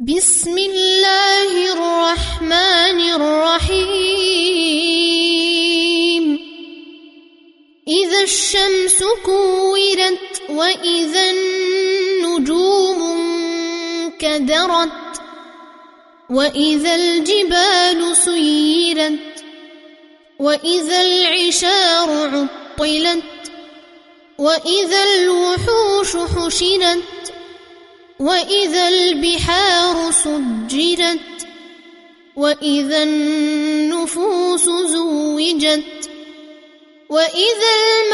بسم الله الرحمن الرحيم إذا الشمس كورت وإذا النجوم انكدرت وإذا الجبال سيرت وإذا العشار عطلت وإذا الوحوش حشرت وإذا البحار سجرت وإذا النفوس زوجت وإذا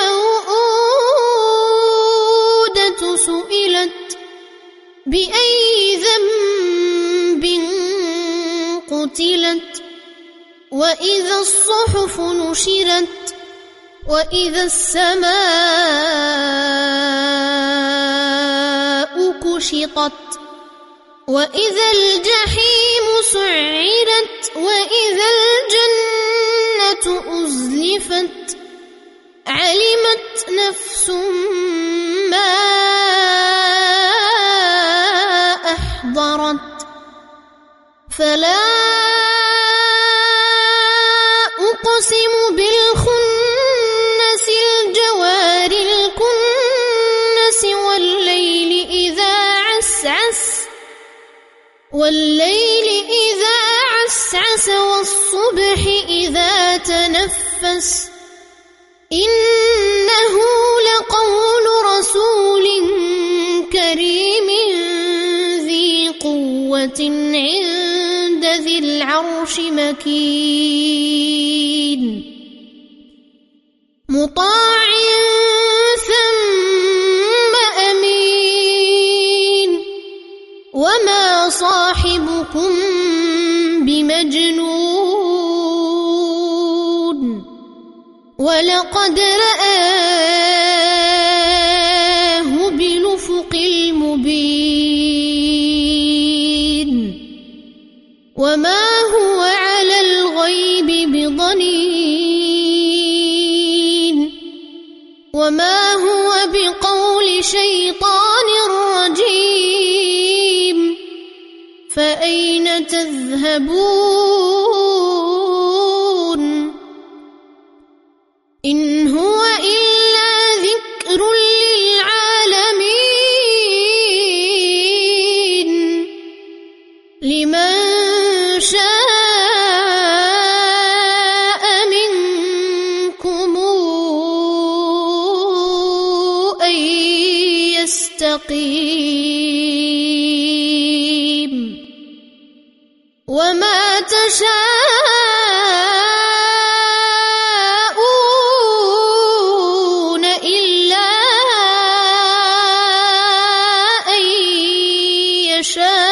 الموءودة سئلت بأي ذنب قتلت وإذا الصحف نشرت وإذا السماء كشطت وإذا الجحيم سعرت وإذا الجنة أزلفت علمت نفس ما أحضرت فلا أقسم بالخنس الجوار الكنس والليل إذا عسعس والصبح إذا تنفس إنه لقول رسول كريم ذي قوة عند ذي العرش مكين مطاع ثم أمين وما صاحبكم بمجنون ولقد رآه بالأفق المبين وما هو على الغيب بضنين وما هو بقول شيطان رجيم فأين تذهبون إن هو إلا ذكر للعالمين لمن شاء منكم أن يستقيم وما تشاءون إلا أن يشاء